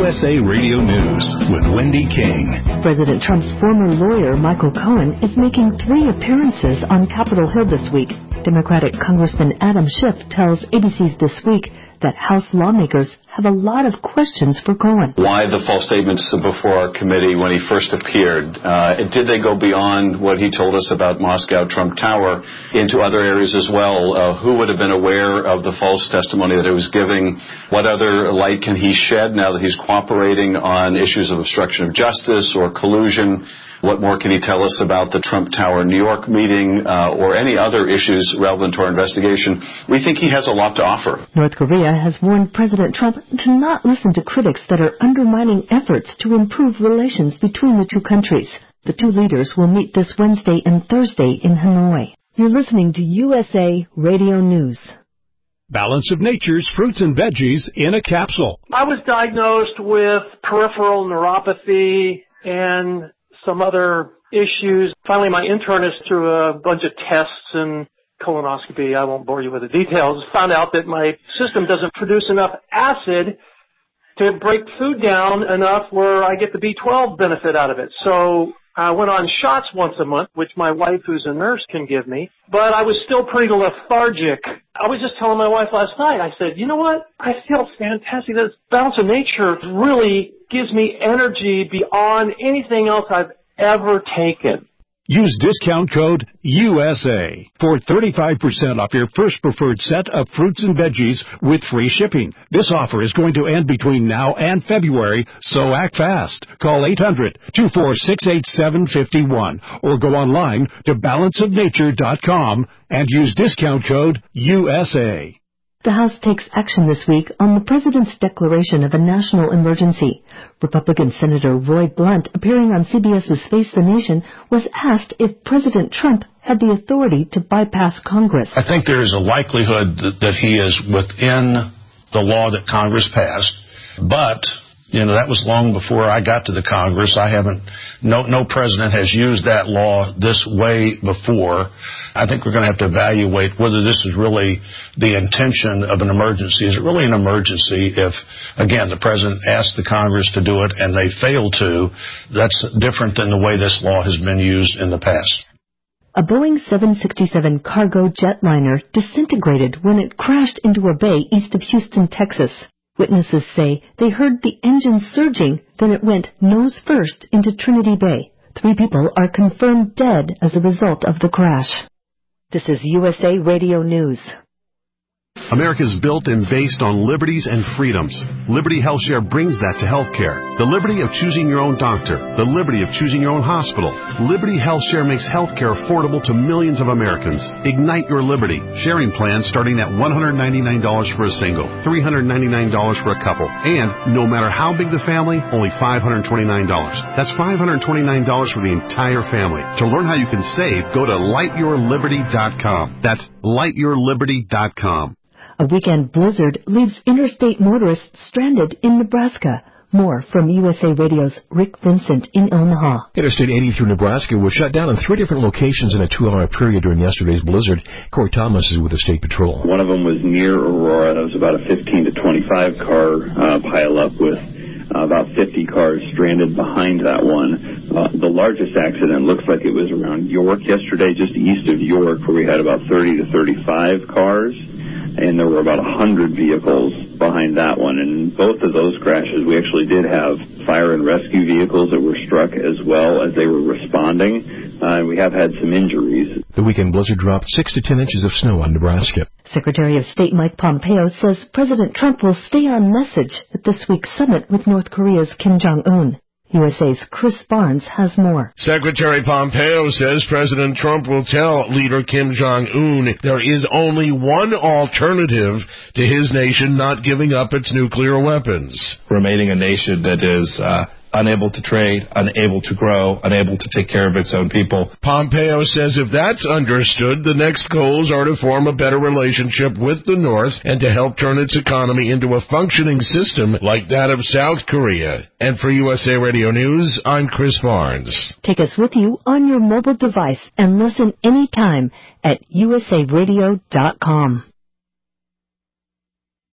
USA Radio News with Wendy King. President Trump's former lawyer, Michael Cohen, is making 3 appearances on Capitol Hill this week. Democratic Congressman Adam Schiff tells ABC's This Week that House lawmakers have a lot of questions for Cohen. Why the false statements before our committee when he first appeared? Did they go beyond what he told us about Moscow Trump Tower into other areas as well? Who would have been aware of the false testimony that he was giving? What other light can he shed now that he's cooperating on issues of obstruction of justice or collusion? What more can he tell us about the Trump Tower New York meeting or any other issues relevant to our investigation? We think he has a lot to offer. North Korea has warned President Trump to not listen to critics that are undermining efforts to improve relations between the two countries. The two leaders will meet this Wednesday and Thursday in Hanoi. You're listening to USA Radio News. Balance of Nature's fruits and veggies in a capsule. I was diagnosed with peripheral neuropathy and some other issues. Finally, my internist, through a bunch of tests and colonoscopy, I won't bore you with the details, found out that my system doesn't produce enough acid to break food down enough where I get the B12 benefit out of it. So I went on shots once a month, which my wife, who's a nurse, can give me, but I was still pretty lethargic. I was just telling my wife last night, I said, you know what? I feel fantastic. This Balance of Nature really gives me energy beyond anything else I've ever taken. Use discount code USA for 35% off your first preferred set of fruits and veggies with free shipping. This offer is going to end between now and February, so act fast. Call 800-246-8751 or go online to balanceofnature.com and use discount code USA. The House takes action this week on the President's declaration of a national emergency. Republican Senator Roy Blunt, appearing on CBS's Face the Nation, was asked if President Trump had the authority to bypass Congress. I think there is a likelihood that he is within the law that Congress passed, but that was long before I got to the Congress. No president has used that law this way before. I think we're going to have to evaluate whether this is really the intention of an emergency. Is it really an emergency if, again, the president asked the Congress to do it and they failed to? That's different than the way this law has been used in the past. A Boeing 767 cargo jetliner disintegrated when it crashed into a bay east of Houston, Texas. Witnesses say they heard the engine surging, then it went nose first into Trinity Bay. 3 people are confirmed dead as a result of the crash. This is USA Radio News. America is built and based on liberties and freedoms. Liberty HealthShare brings that to healthcare. The liberty of choosing your own doctor. The liberty of choosing your own hospital. Liberty HealthShare makes healthcare affordable to millions of Americans. Ignite your liberty. Sharing plans starting at $199 for a single, $399 for a couple, and no matter how big the family, only $529. That's $529 for the entire family. To learn how you can save, go to lightyourliberty.com. That's lightyourliberty.com. A weekend blizzard leaves interstate motorists stranded in Nebraska. More from USA Radio's Rick Vincent in Omaha. Interstate 80 through Nebraska was shut down in 3 different locations in a 2-hour period during yesterday's blizzard. Corey Thomas is with the State Patrol. One of them was near Aurora. That was about a 15 to 25 car pileup with about 50 cars stranded behind that one. The largest accident looks like it was around York yesterday, just east of York, where we had about 30 to 35 cars. And there were about 100 vehicles behind that one. And in both of those crashes, we actually did have fire and rescue vehicles that were struck as well as they were responding. And we have had some injuries. The weekend blizzard dropped 6 to 10 inches of snow on Nebraska. Secretary of State Mike Pompeo says President Trump will stay on message at this week's summit with North Korea's Kim Jong-un. USA's Chris Barnes has more. Secretary Pompeo says President Trump will tell leader Kim Jong-un there is only one alternative to his nation not giving up its nuclear weapons. Remaining a nation that is unable to trade, unable to grow, unable to take care of its own people. Pompeo says if that's understood, the next goals are to form a better relationship with the North and to help turn its economy into a functioning system like that of South Korea. And for USA Radio News, I'm Chris Barnes. Take us with you on your mobile device and listen anytime at usaradio.com.